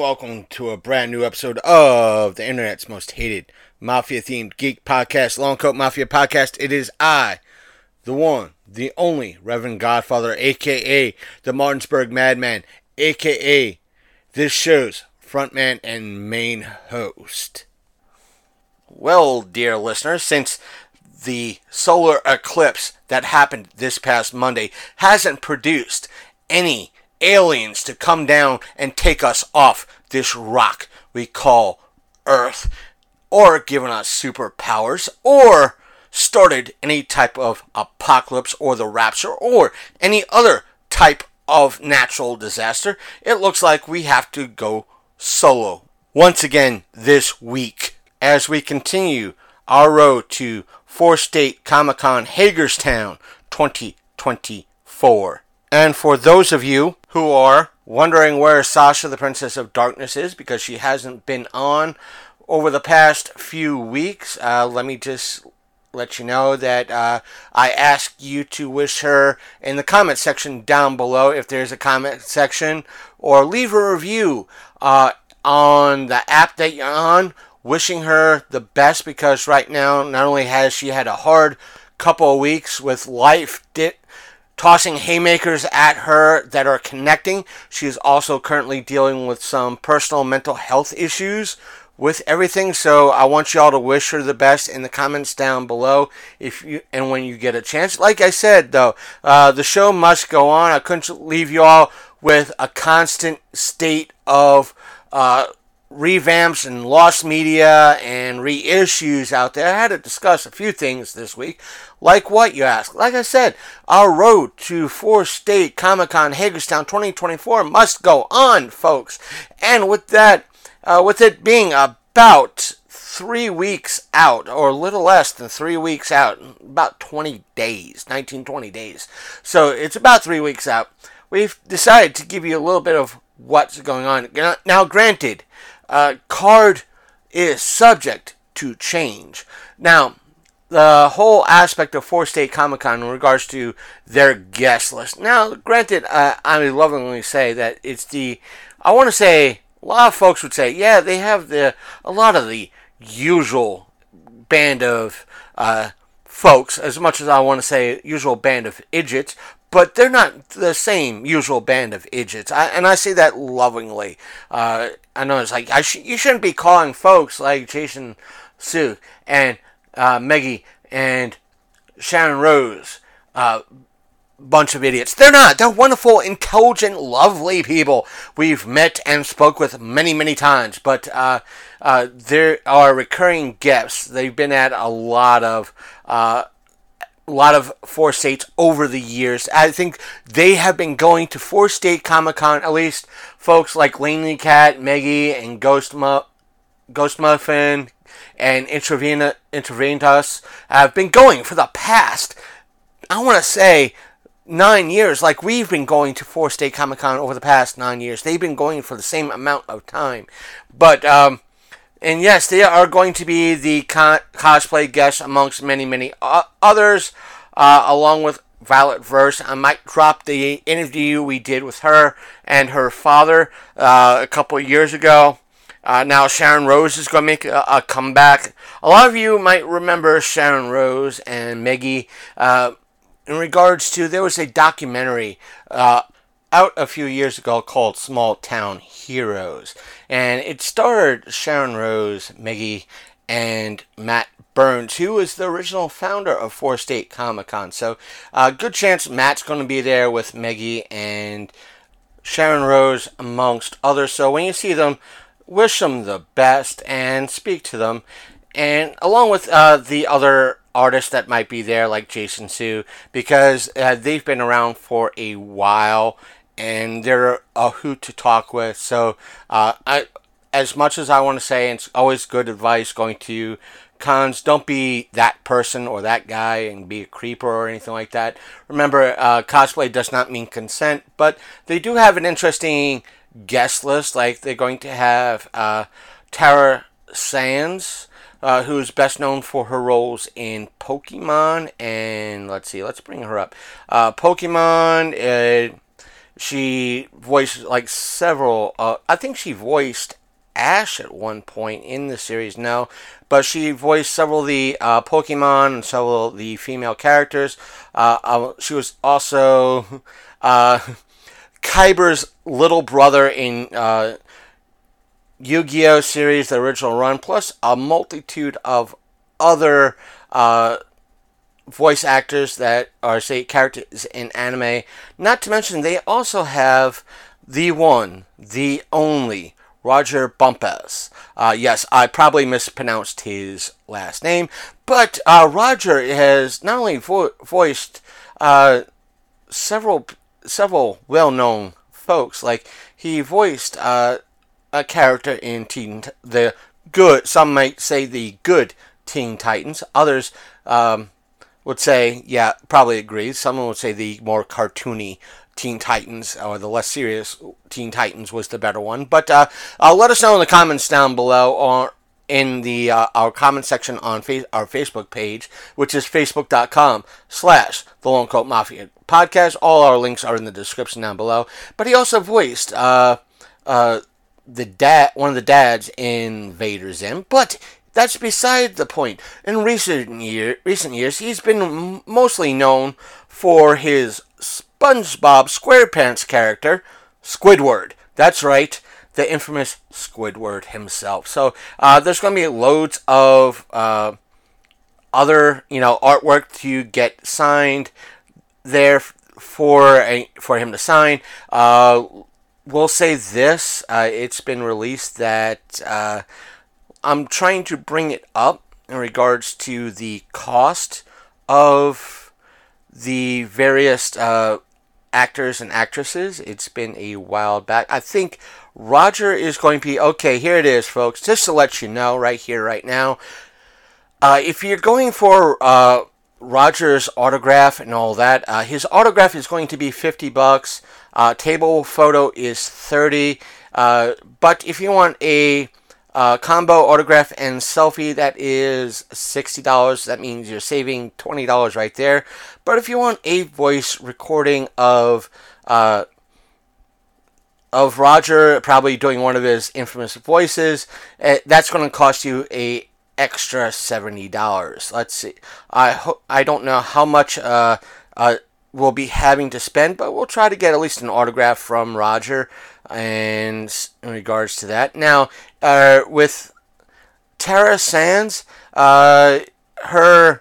welcome to a brand new episode of the internet's most hated Mafia-themed geek podcast, Long Coat Mafia Podcast. It is I, the one, the only Reverend Godfather, a.k.a. the Martinsburg Madman, a.k.a. this show's frontman and main host. Well, dear listeners, since the solar eclipse that happened this past Monday hasn't produced any aliens to come down and take us off this rock we call Earth, or given us superpowers, or started any type of apocalypse or the rapture, or any other type of natural disaster, it looks like we have to go solo once again this week as we continue our road to 4-State Comic-Con Hagerstown 2024. And for those of you who are wondering where Sasha, the Princess of Darkness, is because she hasn't been on over the past few weeks, let me just let you know that I ask you to wish her in the comment section down below, if there's a comment section, or leave a review on the app that you're on, wishing her the best, because right now not only has she had a hard couple of weeks with life tossing haymakers at her that are connecting, she is also currently dealing with some personal mental health issues with everything. So I want y'all to wish her the best in the comments down below and when you get a chance. Like I said, though, the show must go on. I couldn't leave y'all with a constant state of revamps and lost media and reissues out there. I had to discuss a few things this week. Like what, you ask? Like I said, our road to 4-State Comic-Con Hagerstown 2024 must go on, folks. And with that, with it being about 3 weeks out, or a little less than 3 weeks out, about 20 days, 19-20 days. So it's about 3 weeks out. We've decided to give you a little bit of what's going on. Now, granted, card is subject to change. Now, the whole aspect of 4-State Comic-Con in regards to their guest list. Now, granted, I lovingly say that it's I want to say, a lot of folks would say, yeah, they have a lot of the usual band of folks, as much as I want to say usual band of idiots, but they're not the same usual band of idiots. And I say that lovingly. I know it's like, you shouldn't be calling folks like Jason Sue and Meggie and Sharon Rose bunch of idiots. They're not. They're wonderful, intelligent, lovely people we've met and spoke with many, many times. But there are recurring guests. They've been at a lot of 4-States over the years. I think they have been going to 4-State Comic-Con, at least folks like Lanely Cat, Meggie, and Ghost Muffin, and Intravenous have been going for the past, I want to say, 9 years. Like, we've been going to 4-State Comic-Con over the past 9 years. They've been going for the same amount of time. But, and yes, they are going to be the cosplay guests amongst many, many others, along with Violet Verse. I might drop the interview we did with her and her father a couple of years ago. Now Sharon Rose is going to make a comeback. A lot of you might remember Sharon Rose and Meggie in regards to, there was a documentary out a few years ago called Small Town Heroes. And it starred Sharon Rose, Meggie, and Matt Burns, who was the original founder of 4-State Comic-Con. So good chance Matt's going to be there with Meggie and Sharon Rose amongst others. So when you see them, wish them the best and speak to them, and along with the other artists that might be there, like Jason Sue, because they've been around for a while and they're a hoot to talk with. So as much as I want to say, it's always good advice going to cons, don't be that person or that guy and be a creeper or anything like that. Remember, cosplay does not mean consent, but they do have an interesting guest list. Like, they're going to have Tara Sands, who's best known for her roles in Pokemon, and let's bring her up. Pokemon, She voiced like several. I think she voiced Ash at one point in the series. No, but she voiced several of the Pokemon and several of the female characters. She was also Kyber's little brother in Yu-Gi-Oh series, the original run, plus a multitude of other voice actors that are, say, characters in anime. Not to mention, they also have the one, the only, Roger Bumpus. Yes, I probably mispronounced his last name, but Roger has not only voiced several well-known folks. Like, he voiced a character in the good. Some might say the good Teen Titans. Others would say, yeah, probably agree. Someone would say the more cartoony Teen Titans, or the less serious Teen Titans, was the better one. But let us know in the comments down below, or in the our comment section on our Facebook page, which is facebook.com/The Lone Coat Mafia Podcast. All our links are in the description down below. But he also voiced the one of the dads in Vader Zim. But that's beside the point. In recent years, he's been mostly known for his SpongeBob SquarePants character, Squidward. That's right, the infamous Squidward himself. So there's going to be loads of other, artwork to get signed there for him to sign. We'll say this: it's been released that I'm trying to bring it up in regards to the cost of the various actors and actresses. It's been a while back. I think Roger is going to be okay. Here it is, folks. Just to let you know, right here, right now. If you're going for Roger's autograph and all that, his autograph is going to be $50. Table photo is $30. But if you want a combo autograph and selfie, that is $60. That means you're saving $20 right there. But if you want a voice recording of Roger, probably doing one of his infamous voices, that's going to cost you a extra $70. Let's see. I don't know how much we'll be having to spend, but we'll try to get at least an autograph from Roger. And in regards to that, now with Tara Sands, her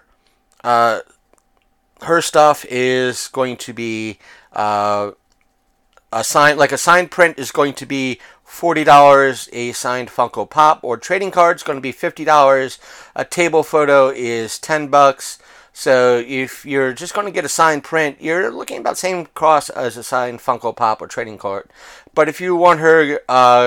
stuff is going to be a signed print is going to be $40. A signed Funko Pop or trading card is going to be $50. A table photo is $10. So if you're just going to get a signed print, you're looking about the same cost as a signed Funko Pop or trading card. But if you want her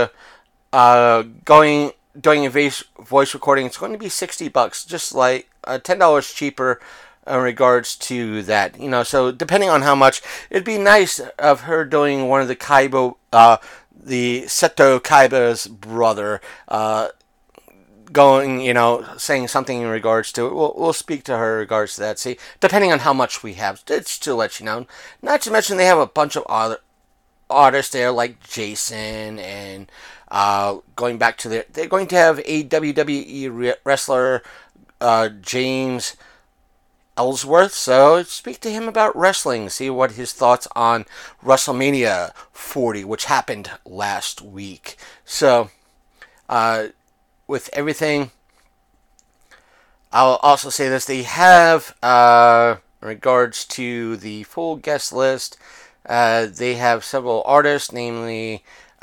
doing a voice recording, it's going to be $60, just like $10 cheaper in regards to that. So depending on how much, it'd be nice of her doing one of the Kaiba, the Seto Kaiba's brother, saying something in regards to it. We'll speak to her in regards to that. See, depending on how much we have, it's to let you know. Not to mention they have a bunch of other artists there, like Jason, and going back to they're going to have a WWE wrestler, James Ellsworth. So speak to him about wrestling. See what his thoughts on WrestleMania 40, which happened last week. So, with everything, I'll also say this: they have, in regards to the full guest list, they have several artists, namely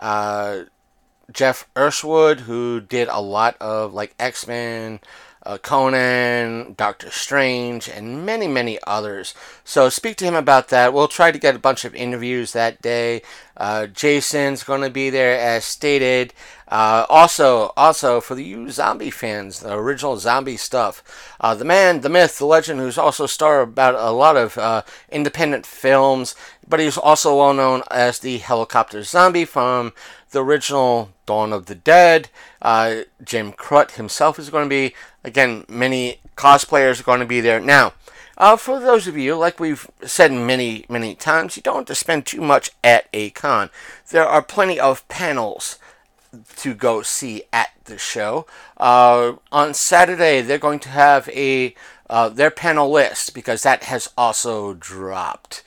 Jeff Erswood, who did a lot of like X-Men, Conan, Doctor Strange, and many, many others. So speak to him about that. We'll try to get a bunch of interviews that day. Jason's going to be there as stated. Also for you zombie fans, the original zombie stuff. The man, the myth, the legend, who's also star about a lot of independent films, but he's also well known as the helicopter zombie from the original Dawn of the Dead. Jim Crut himself is going to be, again, many cosplayers are going to be there. Now, For those of you, like we've said many, many times, you don't have to spend too much at a con. There are plenty of panels to go see at the show. On Saturday, they're going to have their panel list, because that has also dropped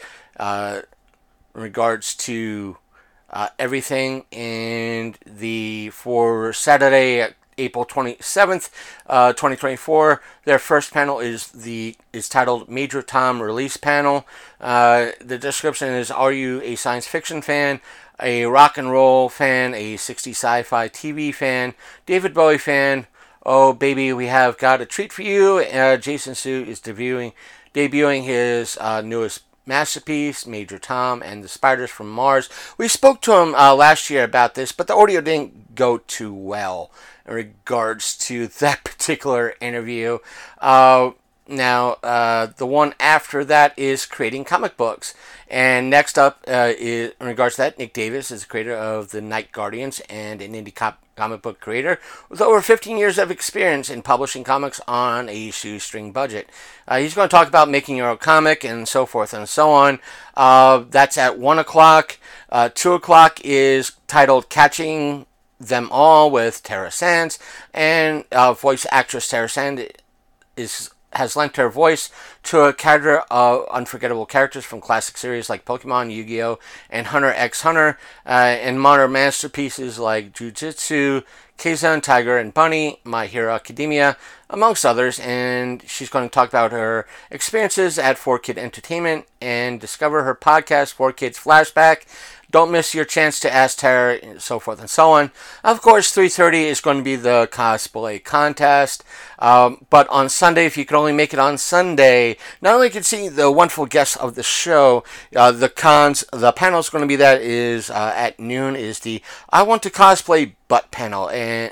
in regards to everything. And for Saturday, April 27th, 2024. Their first panel is titled Major Tom Release Panel. The description is: Are you a science fiction fan, a rock and roll fan, a 60s sci-fi TV fan, David Bowie fan? Oh baby, we have got a treat for you. Jason Su is debuting his newest masterpiece, Major Tom and the Spiders from Mars. We spoke to him last year about this, but the audio didn't go too well in regards to that particular interview. Now, the one after that is creating comic books. And next up, is, in regards to that, Nick Davis is the creator of the Night Guardians and an indie comic book creator with over 15 years of experience in publishing comics on a shoestring budget. He's going to talk about making your own comic and so forth and so on. That's at 1 o'clock. 2 o'clock is titled Catching Them All with Tara Sands, and voice actress Tara Sands has lent her voice to a cadre of unforgettable characters from classic series like Pokemon, Yu-Gi-Oh!, and Hunter x Hunter, and modern masterpieces like Jujutsu, Kaisen, Tiger and Bunny, My Hero Academia, amongst others. And she's going to talk about her experiences at 4Kid Entertainment and discover her podcast, 4Kids Flashback. Don't miss your chance to ask Tara, and so forth and so on. Of course, 3:30 is going to be the cosplay contest. But on Sunday, if you can only make it on Sunday, not only can you see the wonderful guests of the show, the panel is going to be at noon is the I Want to Cosplay Butt panel. And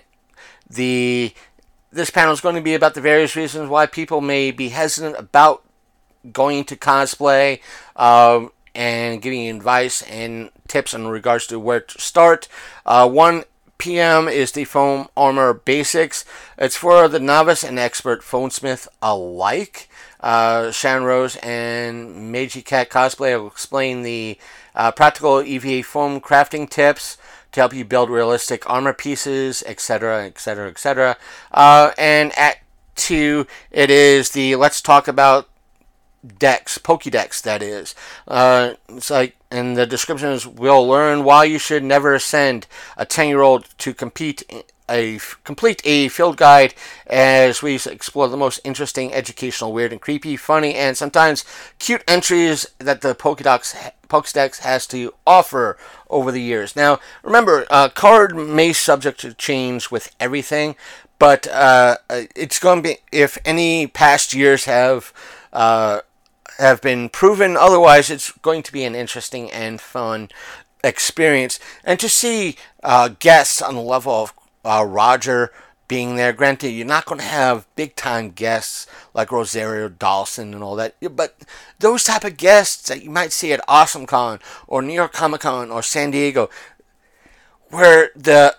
this panel is going to be about the various reasons why people may be hesitant about going to cosplay, and giving advice and tips in regards to where to start. 1 p.m. is the Foam Armor Basics. It's for the novice and expert foamsmith alike. Shannon Rose and Meiji Cat Cosplay will explain the practical EVA foam crafting tips to help you build realistic armor pieces, etc., etc., etc. And at 2, it is the Let's Talk About Decks, Pokédex, that is. It's like, and the description is: we'll learn why you should never send a 10-year-old to complete a field guide as we explore the most interesting, educational, weird, and creepy, funny, and sometimes cute entries that the Pokédex has to offer over the years. Now, remember, card may subject to change with everything, but it's going to be, if any past years have been proven otherwise, it's going to be an interesting and fun experience. And to see guests on the level of Roger being there, granted, you're not going to have big-time guests like Rosario Dawson and all that, but those type of guests that you might see at AwesomeCon or New York Comic Con or San Diego, where the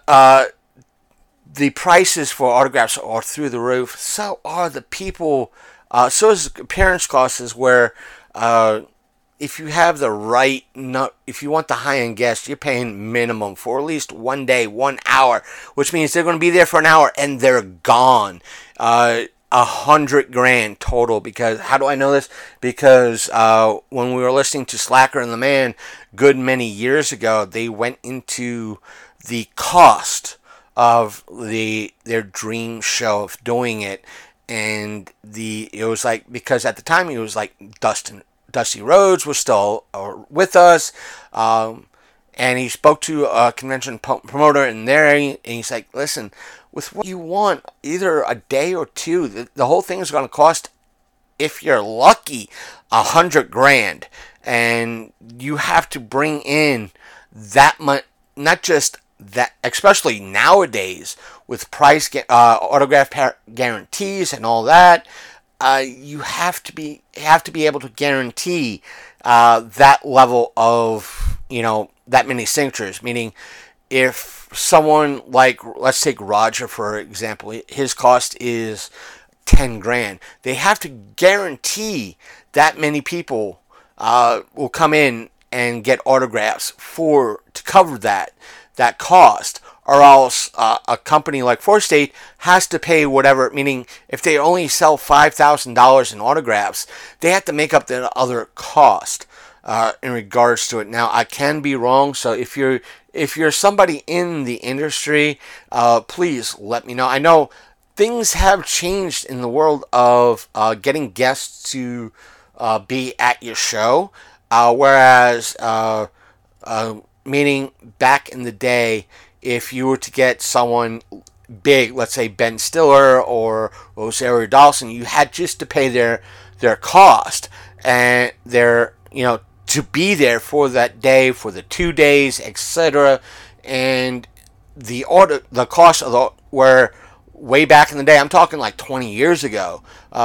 prices for autographs are through the roof, so are the people. So is appearance costs, where if you have the right, if you want the high-end guests, you're paying minimum for at least 1 day, 1 hour, which means they're going to be there for an hour and they're gone. $100,000 total. Because how do I know this? Because when we were listening to Slacker and the Man good many years ago, they went into the cost of their dream show of doing it. And it was like, because at the time it was like Dusty Rhodes was still with us, and he spoke to a convention promoter in there, and he's like, listen, with what you want, either a day or two, the whole thing is going to cost, if you're lucky, $100,000, and you have to bring in that much, not just that, especially nowadays with price autograph guarantees and all that, you have to be able to guarantee that level of, that many signatures. Meaning, if someone like, let's take Roger for example, his cost is 10 grand. They have to guarantee that many people will come in and get autographs to cover that cost, or else a company like 4th State has to pay whatever, meaning if they only sell $5,000 in autographs, they have to make up the other cost in regards to it. Now, I can be wrong, so if you're somebody in the industry, please let me know. I know things have changed in the world of getting guests to be at your show, whereas meaning back in the day, if you were to get someone big, let's say Ben Stiller or Rosario Dawson, you had just to pay their cost and to be there for that day, for the 2 days, etc. And the cost of were way back in the day. I'm talking like 20 years ago.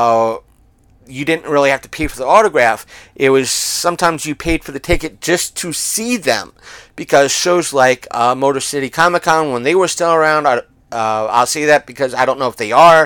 You didn't really have to pay for the autograph. It was sometimes you paid for the ticket just to see them, because shows like Motor City Comic Con, when they were still around, I'll say that because I don't know if they are.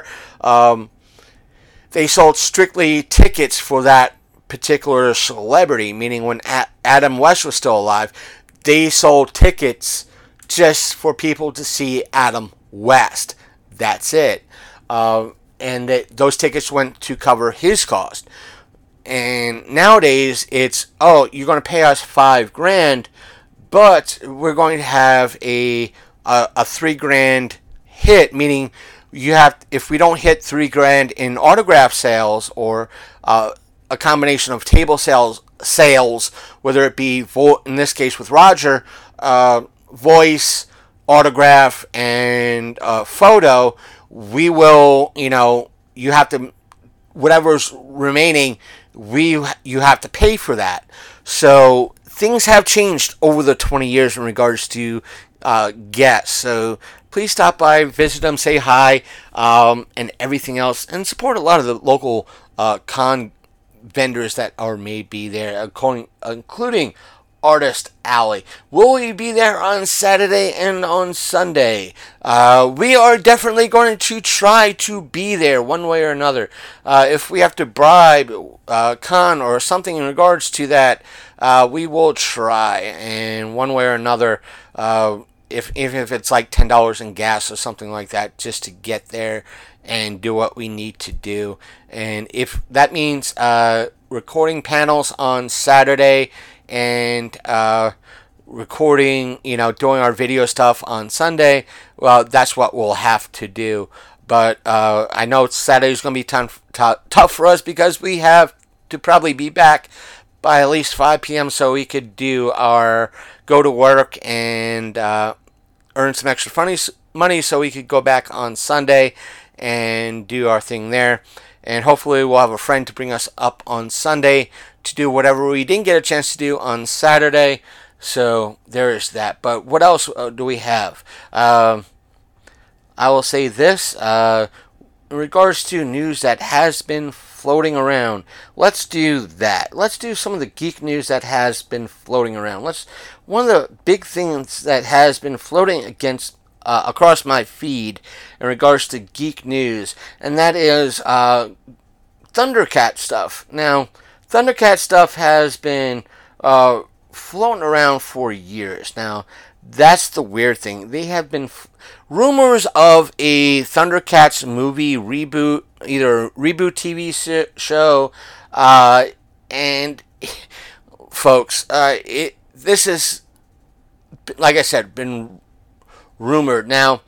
They sold strictly tickets for that particular celebrity, meaning when Adam West was still alive, they sold tickets just for people to see Adam West. That's it. And those tickets went to cover his cost. And nowadays it's, you're going to pay us $5 grand, but we're going to have a $3 grand hit, meaning if we don't hit $3 grand in autograph sales, or a combination of table sales, whether it be in this case with Roger, voice, autograph, and photo, we will, you have to, whatever's remaining, you have to pay for that. So things have changed over the 20 years in regards to guests. So please stop by, visit them, say hi, and everything else, and support a lot of the local con vendors that may be there, including Artist Alley. Will we be there on Saturday and on Sunday? We are definitely going to try to be there one way or another. If we have to bribe Con or something in regards to that, we will try, and one way or another, if it's like $10 in gas or something like that, just to get there and do what we need to do. And if that means recording panels on Saturday and recording, doing our video stuff on Sunday, well, that's what we'll have to do. But I know Saturday's going to be tough for us, because we have to probably be back by at least 5 p.m. so we could go to work and earn some extra money so we could go back on Sunday and do our thing there. And hopefully we'll have a friend to bring us up on Sunday to do whatever we didn't get a chance to do on Saturday. So there is that. But what else do we have? I will say this. In regards to news that has been floating around, let's do that. Let's do some of the geek news that has been floating around. One of the big things that has been floating across my feed in regards to geek news, and that is Thundercat stuff. Now, Thundercat stuff has been floating around for years. Now, that's the weird thing. They have been rumors of a Thundercats movie reboot, either reboot TV show, and folks, this is, like I said, been rumored. Now,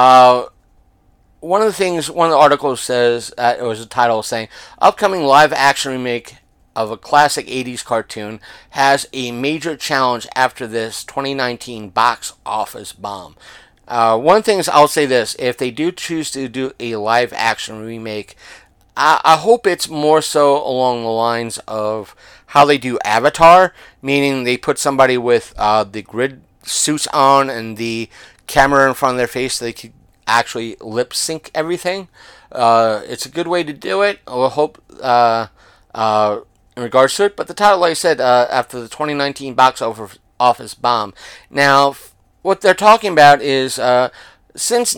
one of the articles says, it was a title saying, upcoming live action remake of a classic 80s cartoon has a major challenge after this 2019 box office bomb. One thing is, I'll say this, if they do choose to do a live action remake, I hope it's more so along the lines of how they do Avatar, meaning they put somebody with the grid suits on and the camera in front of their face so they could actually lip sync everything. It's a good way to do it. I'll hope in regards to it. But the title, like I said, after the 2019 box office bomb. Now, what they're talking about is Since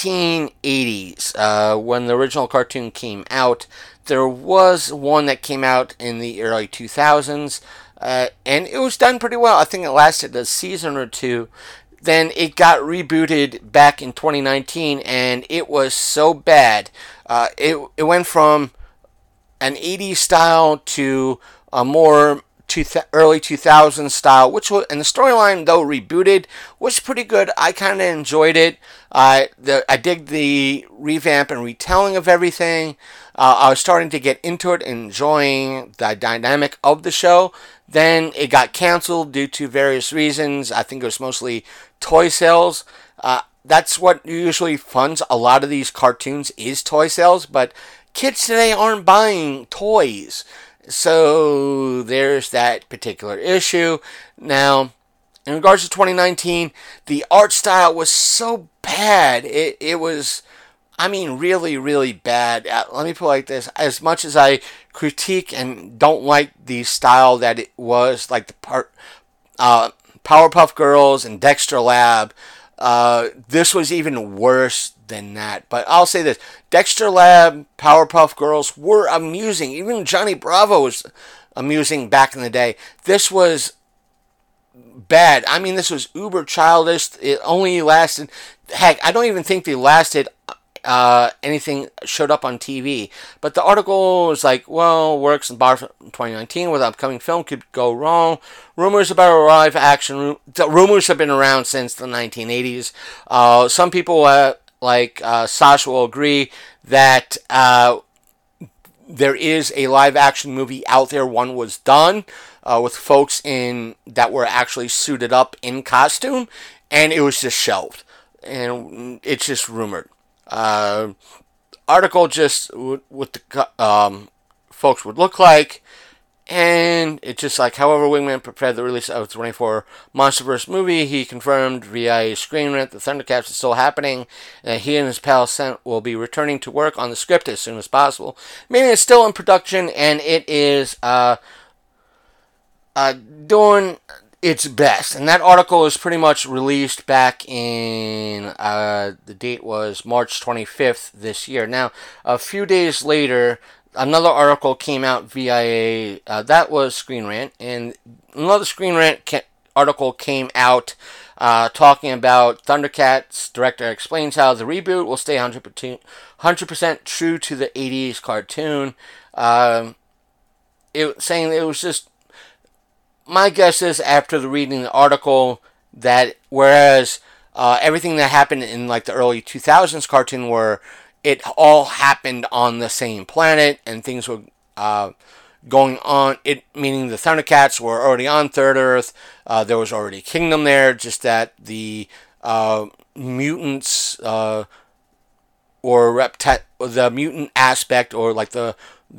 1980s, when the original cartoon came out, there was one that came out in the early 2000s, and it was done pretty well. I think it lasted a season or two. Then it got rebooted back in 2019, and it was so bad. It went from an 80s style to a more early 2000s style, which was, and the storyline though rebooted was pretty good. I kind of enjoyed it. I dig the revamp and retelling of everything. I was starting to get into it and enjoying the dynamic of the show. Then it got canceled due to various reasons. I think it was mostly toy sales. That's what usually funds a lot of these cartoons is toy sales, but kids today aren't buying toys. So there's that particular issue. Now, in regards to 2019, the art style was so bad. It was, I mean, really, really bad. Let me put it like this. As much as I critique and don't like the style that it was, like the Powerpuff Girls and Dexter Lab, this was even worse than that. But I'll say this: Dexter Lab, Powerpuff Girls were amusing. Even Johnny Bravo was amusing back in the day. This was bad. I mean, this was uber childish. It only lasted. Heck, I don't even think they lasted. Anything showed up on TV, but the article was like, well, works in bar 2019 with upcoming film could go wrong. Rumors about a live action. The rumors have been around since the 1980s. Some people like Sasha will agree that there is a live action movie out there. One was done with folks in that were actually suited up in costume, and it was just shelved, and it's just rumored. Article just what the folks would look like, and it's just like, however, Wingman prepared the release of the 24 MonsterVerse movie. He confirmed via a Screen Rant the Thundercats is still happening, and he and his pal will be returning to work on the script as soon as possible. Meaning it's still in production, and it is doing its best. And that article is pretty much released back in, the date was March 25th this year. Now, a few days later, another article came out via that was Screen Rant, and another Screen Rant article came out talking about Thundercats. Director explains how the reboot will stay 100% true to the 80s cartoon. Saying it was just, my guess is after reading the article that whereas everything that happened in like the early 2000s cartoon where it all happened on the same planet and things were going on, it meaning the Thundercats were already on Third Earth, there was already a kingdom there, just that the mutants or the mutant aspect, or like the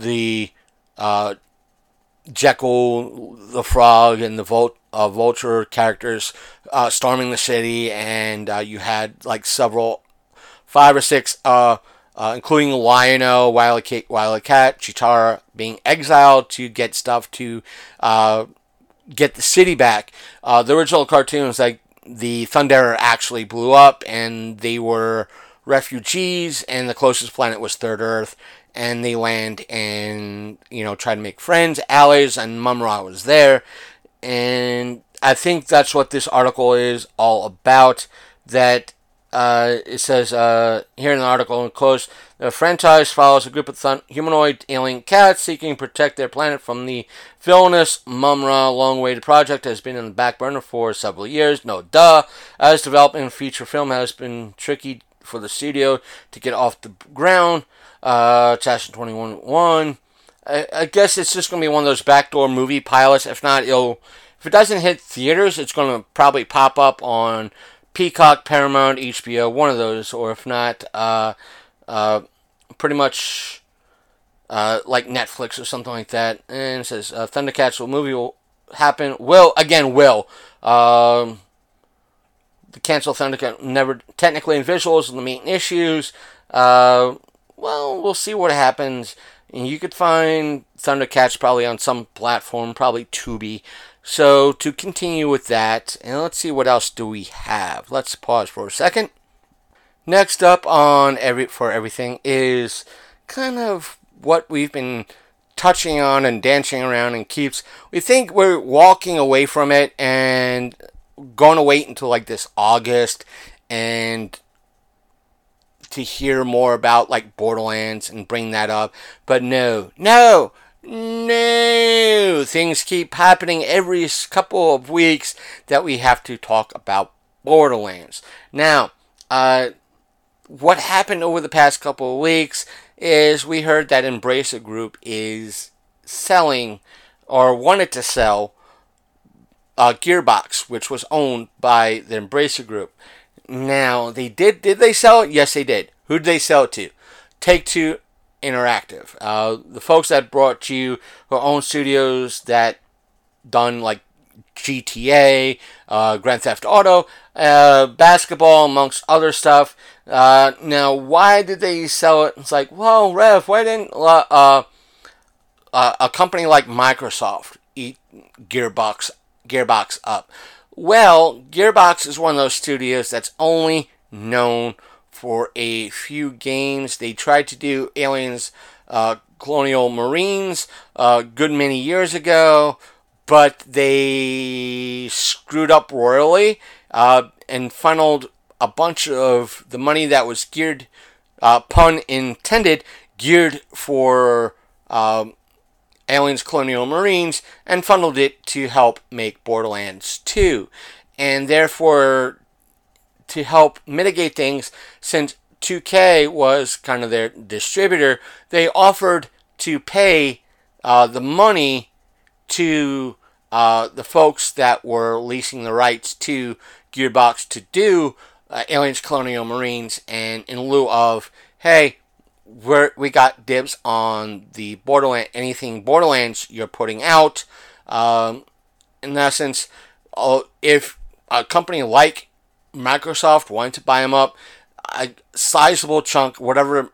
Jekyll, the Frog, and the Vulture characters storming the city, and you had like 5 or 6, including Lion-O, Wile E. Cat, Cheetara being exiled to get stuff to get the city back. The original cartoons, like the Thundera actually blew up, and they were refugees, and the closest planet was Third Earth. And they land and, try to make friends, allies, and Mumm-Ra was there. And I think that's what this article is all about. That it says here in the article, in close, the franchise follows a group of humanoid alien cats seeking to protect their planet from the villainous Mumm-Ra. Long-awaited project has been in the back burner for several years. No duh. As developing a feature film has been tricky for the studio to get off the ground. Chapter 21. I guess it's just going to be one of those backdoor movie pilots. If not, if it doesn't hit theaters, it's going to probably pop up on Peacock, Paramount, HBO, one of those. Or if not, pretty much like Netflix or something like that. And it says Thundercats movie will happen. Will. The canceled Thundercats never technically in visuals and the main issues. Well, we'll see what happens. And you could find Thundercats probably on some platform, probably Tubi. So to continue with that, and let's see what else do we have. Let's pause for a second. Next up on for everything is kind of what we've been touching on and dancing around and keeps. We think we're walking away from it and going to wait until like this August and to hear more about like Borderlands and bring that up. But no. Things keep happening every couple of weeks that we have to talk about Borderlands. Now, what happened over the past couple of weeks is we heard that Embracer Group is selling or wanted to sell Gearbox, which was owned by the Embracer Group. Now, did they sell it? Yes, they did. Who did they sell it to? Take-Two Interactive. The folks that brought you, who own studios that done like GTA, Grand Theft Auto, basketball, amongst other stuff. Now, why did they sell it? It's like, well, Rev, why didn't a company like Microsoft eat Gearbox up? Well, Gearbox is one of those studios that's only known for a few games. They tried to do Aliens Colonial Marines a good many years ago, but they screwed up royally and funneled a bunch of the money that was geared, pun intended, geared for Aliens Colonial Marines and funneled it to help make Borderlands 2. And therefore, to help mitigate things, since 2K was kind of their distributor, they offered to pay the money to the folks that were leasing the rights to Gearbox to do Aliens Colonial Marines, and in lieu of, hey, we got dibs on the anything Borderlands you're putting out. In essence, if a company like Microsoft wanted to buy them up, a sizable chunk, whatever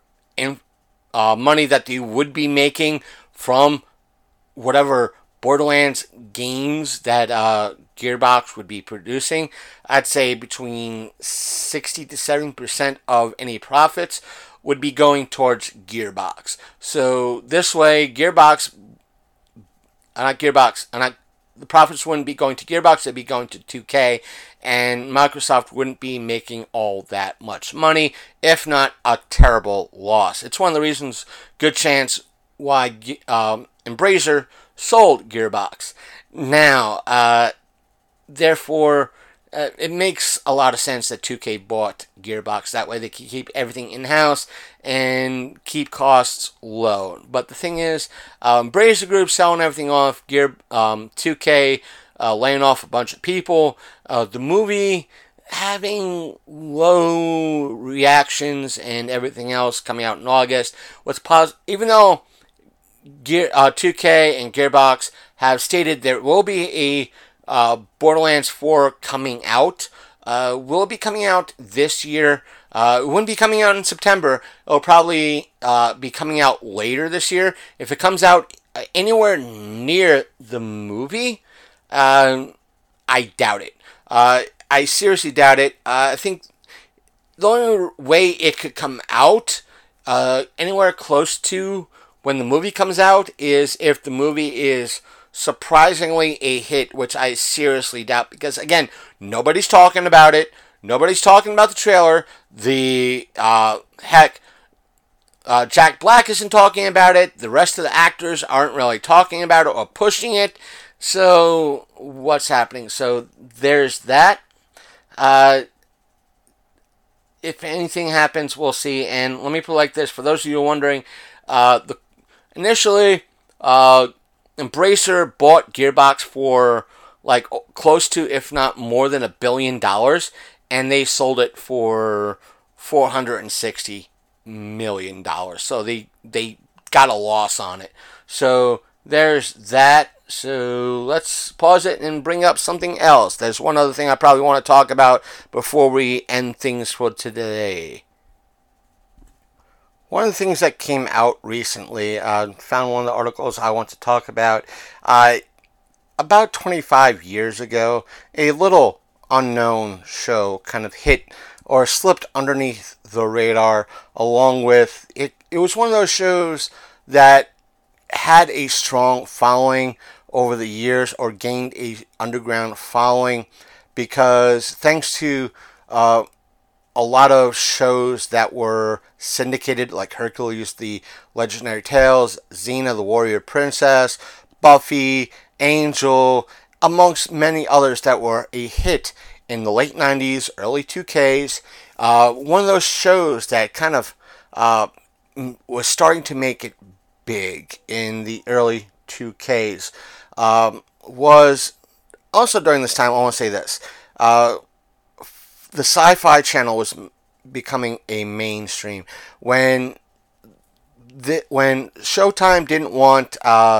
money that they would be making from whatever Borderlands games that Gearbox would be producing, I'd say between 60 to 70% of any profits would be going towards Gearbox. So this way, the profits wouldn't be going to Gearbox, they'd be going to 2K, and Microsoft wouldn't be making all that much money, if not a terrible loss. It's one of the reasons, good chance, why Embracer sold Gearbox. Now, therefore, it makes a lot of sense that 2K bought Gearbox. That way they can keep everything in-house and keep costs low. But the thing is, Embracer Group selling everything off, 2K laying off a bunch of people, the movie having low reactions and everything else coming out in August. Even though 2K and Gearbox have stated there will be a Borderlands 4 coming out. Will it be coming out this year? It wouldn't be coming out in September. It'll probably be coming out later this year. If it comes out anywhere near the movie, I doubt it. I seriously doubt it. I think the only way it could come out anywhere close to when the movie comes out is if the movie is surprisingly a hit, which I seriously doubt, because again, nobody's talking about it. Nobody's talking about the trailer. Jack Black isn't talking about it. The rest of the actors aren't really talking about it or pushing it. So what's happening? So there's that. If anything happens, we'll see. And let me put it like this: for those of you wondering, initially, Embracer bought Gearbox for like close to, if not more than, $1 billion, and they sold it for $460 million. So they got a loss on it. So there's that. So let's pause it and bring up something else. There's one other thing I probably want to talk about before we end things for today. One of the things that came out recently, found one of the articles I want to talk about. About 25 years ago, a little unknown show kind of hit or slipped underneath the radar, along with it. It was one of those shows that had a strong following over the years, or gained a underground following, because thanks to a lot of shows that were syndicated, like Hercules, The Legendary Tales, Xena, the Warrior Princess, Buffy, Angel, amongst many others that were a hit in the late 90s, early 2Ks. One of those shows that kind of was starting to make it big in the early 2Ks was also during this time. I want to say this. The Sci-Fi Channel was becoming a mainstream when Showtime didn't want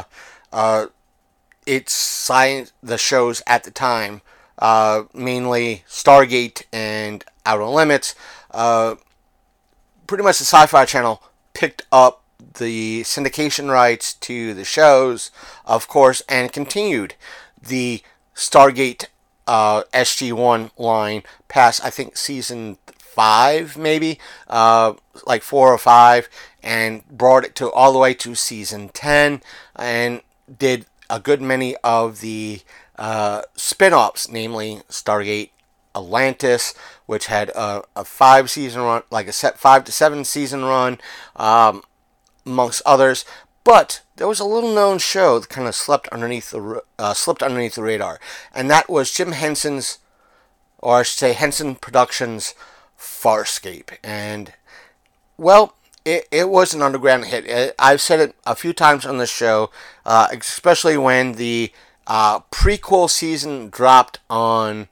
the shows at the time, mainly Stargate and Outer Limits. Pretty much the Sci-Fi Channel picked up the syndication rights to the shows, of course, and continued the Stargate SG-1 line past, I think, season 5, maybe, like 4 or 5, and brought it to all the way to season 10, and did a good many of the spin-offs, namely Stargate Atlantis, which had a 5-season run, like a set 5 to 7 season run, amongst others. But there was a little-known show that kind of slipped underneath the radar, and that was Jim Henson's, or I should say Henson Productions' Farscape. And, well, it was an underground hit. I've said it a few times on the show, especially when the prequel season dropped on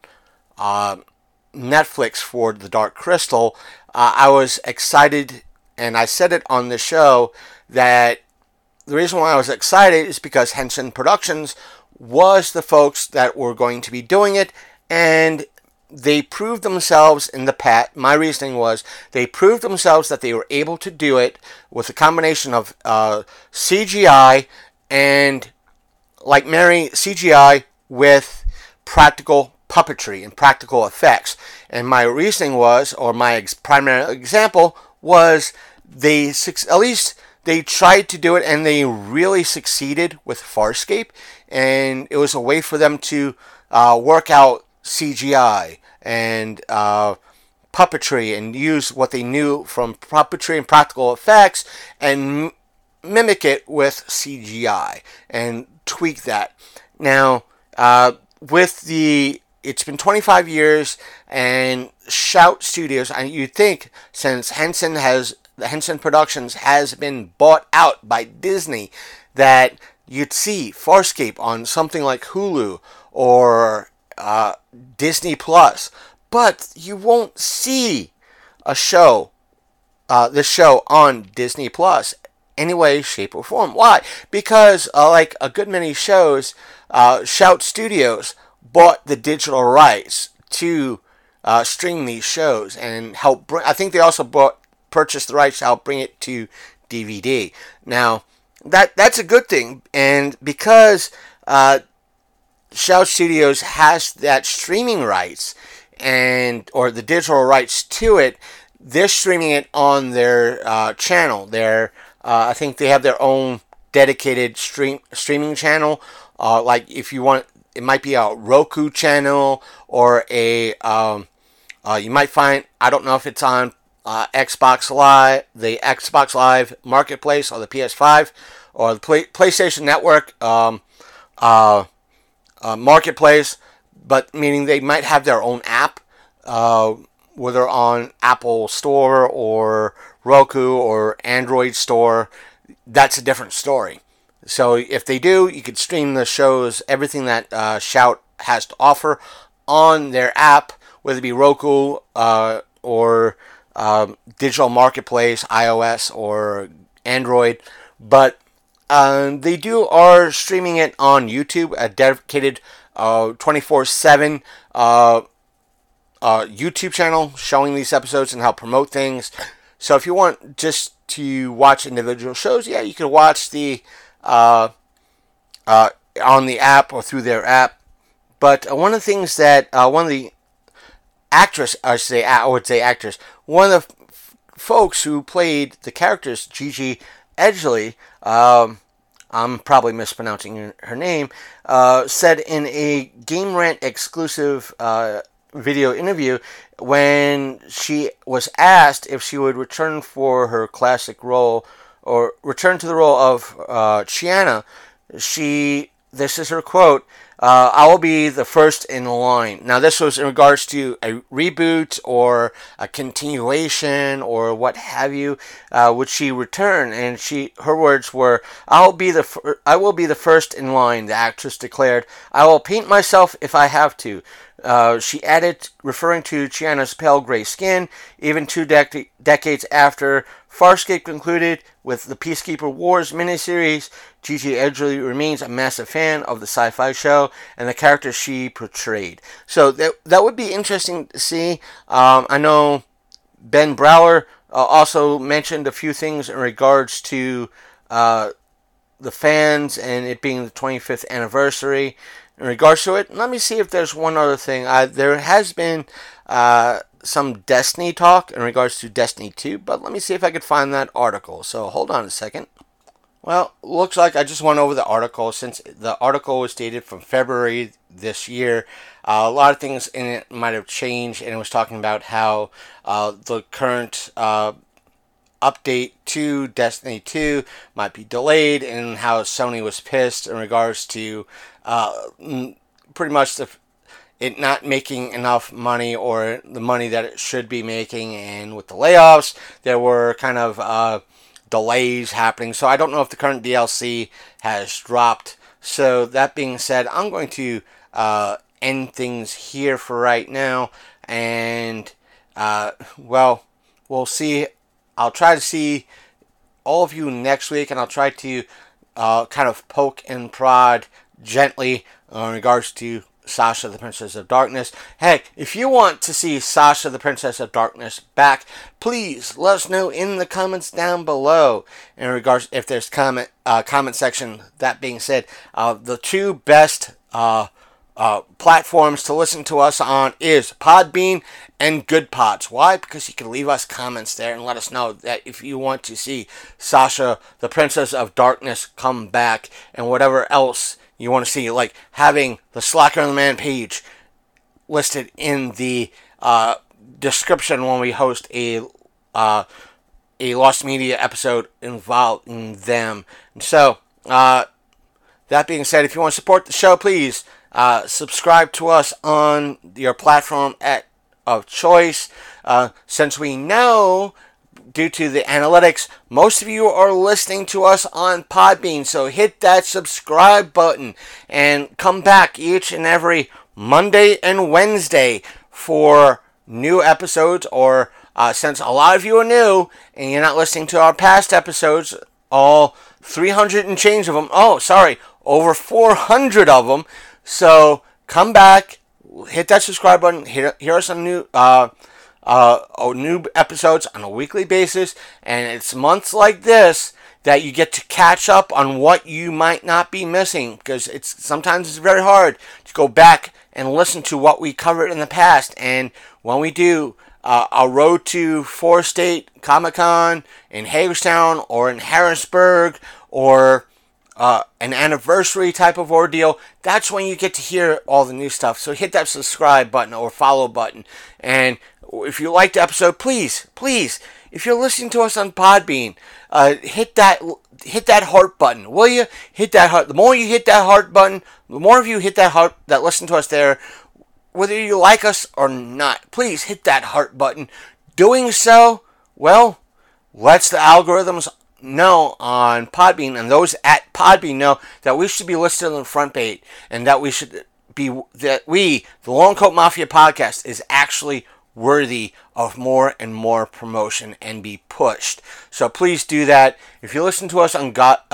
Netflix for The Dark Crystal. I was excited, and I said it on the show, that the reason why I was excited is because Henson Productions was the folks that were going to be doing it, and they proved themselves in the past. My reasoning was they proved themselves that they were able to do it with a combination of CGI and, like Mary, CGI with practical puppetry and practical effects. And my reasoning was, or my primary example was, at least they tried to do it, and they really succeeded with Farscape. And it was a way for them to work out CGI and puppetry, and use what they knew from puppetry and practical effects, and mimic it with CGI and tweak that. Now, it's been 25 years, and Shout Studios, and you'd think, since the Henson Productions has been bought out by Disney, that you'd see Farscape on something like Hulu or Disney Plus, but you won't see this show on Disney Plus any way, shape, or form. Why? Because like a good many shows, Shout Studios bought the digital rights to stream these shows and help bring. I think they also purchased the rights to help bring it to DVD. Now, that's a good thing, and because Shout Studios has that streaming rights or the digital rights to it, they're streaming it on their channel. I think they have their own dedicated streaming channel. Like if you want, it might be a Roku channel, or you might find, I don't know if it's on Xbox Live, the Xbox Live Marketplace, or the PS5, or the PlayStation Network Marketplace, but meaning they might have their own app, whether on Apple Store or Roku or Android Store. That's a different story. So if they do, you could stream the shows, everything that Shout has to offer, on their app, whether it be Roku or Digital Marketplace, iOS or Android. But they are streaming it on YouTube, a dedicated 24/7 YouTube channel showing these episodes and how to promote things. So if you want just to watch individual shows, yeah, you can watch the on the app or through their app. But one of the things that one of the actress, I would say actress, one of the folks who played the characters, Gigi Edgley, I'm probably mispronouncing her name, said in a Game Rant exclusive video interview when she was asked if she would return for her classic role or return to the role of Chiana. This is her quote, I will be the first in line. Now, this was in regards to a reboot or a continuation or what have you. Would she return? And her words were, I will be the first in line, the actress declared. I will paint myself if I have to. She added, referring to Chiana's pale gray skin, even 2 decades after Farscape concluded with the Peacekeeper Wars miniseries, Gigi Edgley remains a massive fan of the sci-fi show and the character she portrayed. So that would be interesting to see. I know Ben Brower also mentioned a few things in regards to the fans and it being the 25th anniversary. In regards to it, let me see if there's one other thing. There has been some Destiny talk in regards to Destiny 2, but let me see if I could find that article. So hold on a second. Well, looks like I just went over the article since the article was dated from February this year. A lot of things in it might have changed, and it was talking about how the current update to Destiny 2 might be delayed and how Sony was pissed in regards to pretty much it not making enough money or the money that it should be making, and with the layoffs there were kind of delays happening. So I don't know if the current DLC has dropped. So that being said, I'm going to end things here for right now, and well, we'll see. I'll try to see all of you next week, and I'll try to kind of poke and prod gently in regards to Sasha the Princess of Darkness. Hey, if you want to see Sasha the Princess of Darkness back, please let us know in the comments down below in regards if there's comment section. That being said, the 2 best platforms to listen to us on is Podbean and Good Pods. Why? Because you can leave us comments there and let us know that if you want to see Sasha the Princess of Darkness come back and whatever else you want to see, like having the Slacker and the Man page listed in the description when we host a Lost Media episode involving them. And so, that being said, if you want to support the show, please subscribe to us on your platform of choice. Since we know, due to the analytics, most of you are listening to us on Podbean, so hit that subscribe button and come back each and every Monday and Wednesday for new episodes, or since a lot of you are new and you're not listening to our past episodes, all 300 and change of them, over 400 of them, so come back, hit that subscribe button, hear us on new episodes on a weekly basis, and it's months like this that you get to catch up on what you might not be missing, because sometimes it's very hard to go back and listen to what we covered in the past. And when we do a road to Forest State Comic-Con in Hagerstown or in Harrisburg, or an anniversary type of ordeal, that's when you get to hear all the new stuff. So hit that subscribe button or follow button. And if you liked the episode, please, if you're listening to us on Podbean, hit that heart button, will you? Hit that heart. The more you hit that heart button, the more of you hit that heart that listen to us there, whether you like us or not, please hit that heart button. Doing so, well, lets the algorithms know on Podbean, and those at Podbean know that we should be listed on the front page, and that the Long Coat Mafia podcast is actually worthy of more and more promotion and be pushed. So please do that. If you listen to us on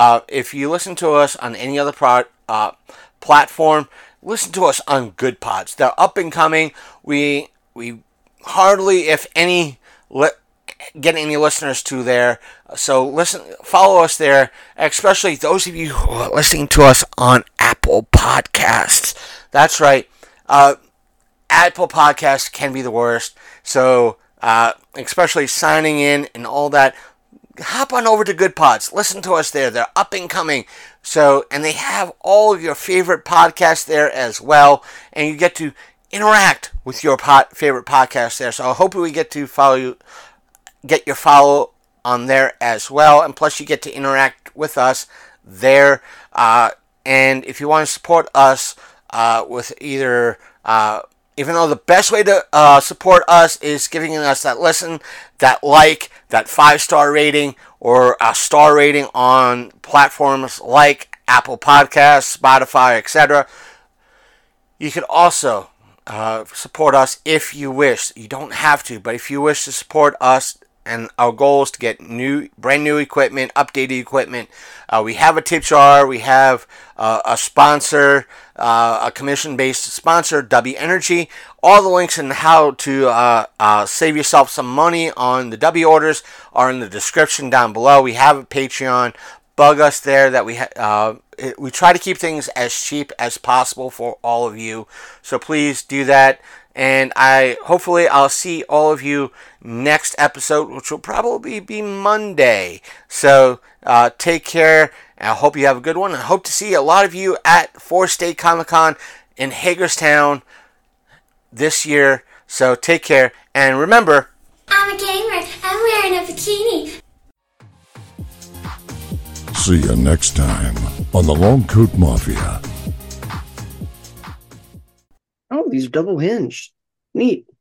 any other platform, listen to us on Good Pods. They're up and coming. We hardly, if any, get any listeners to there. So follow us there, especially those of you who are listening to us on Apple Podcasts. That's right. Apple Podcasts can be the worst. So especially signing in and all that, hop on over to Good Pods. Listen to us there. They're up and coming. So, and they have all of your favorite podcasts there as well. And you get to interact with your favorite podcasts there. So I hope we get to get your follow on there as well. And plus you get to interact with us there. And if you want to support us with either... even though the best way to support us is giving us that listen, that like, that 5-star rating, or a star rating on platforms like Apple Podcasts, Spotify, etc. You can also support us if you wish. You don't have to, but if you wish to support us, and our goal is to get brand new equipment, updated equipment. We have a tip jar. We have a sponsor, a commission-based sponsor, W Energy. All the links and how to save yourself some money on the W orders are in the description down below. We have a Patreon. Bug us there. That we try to keep things as cheap as possible for all of you. So please do that. And hopefully I'll see all of you next episode, which will probably be Monday. So take care, and I hope you have a good one. I hope to see a lot of you at 4 State Comic Con in Hagerstown this year. So take care, and remember, I'm a gamer. I'm wearing a bikini. See you next time on the Long Coat Mafia. Oh, these are double hinged. Neat.